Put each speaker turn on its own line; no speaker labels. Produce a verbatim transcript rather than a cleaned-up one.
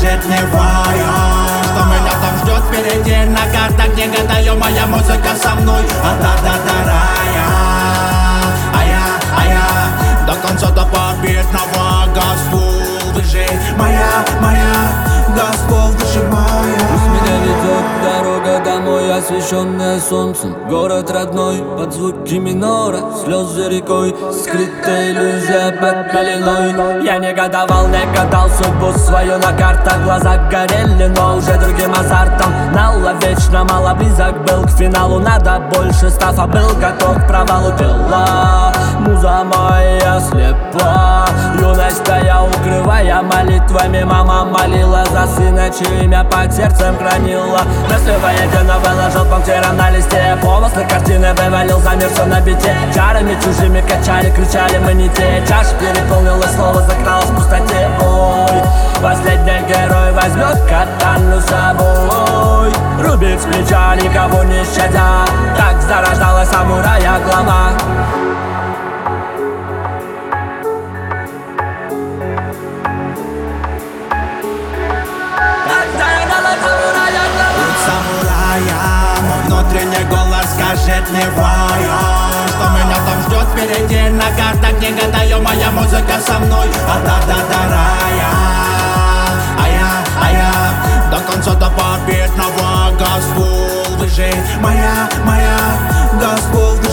скажет мне вдвоем, что меня там ждет впереди. На картах не гадаю, моя музыка со мной от ада до рая. А я, а я до конца до победного Госпел выше моя, моя Госпел выше моя.
Пусть меня ведет дорога домой, освещенная солнцем. Город родной, под звуки минора, слезы рекой, скрытая иллюзия под пеленой. Я не гадовал, не гадал судьбу свою на картах. Глаза горели, но уже другим азартом. Навечно мало близок был к финалу. Надо больше стафа, был готов к провалу дела. Муза моя слепа, юность я укрывая молитвами. Мама молила за сына, чье имя под сердцем хранила. Мысли воедино выложил пунктира на листе. Помыслы картины вывалил за мир все на бите. Чарами чужими качали, кричали мы не те. Чаша переполнилась, слово закралось в пустоте. Ой, последний герой возьмет катану с собой, рубит с плеча, никого не щадя. Так зарождалась самурая глава.
Мой внутренний голос скажет мне вдвоем, что меня там ждет впереди. На картах не гадаю, моя музыка со мной от ада до рая. А я, а я до конца до победного Госпел выше моя, моя Госпел.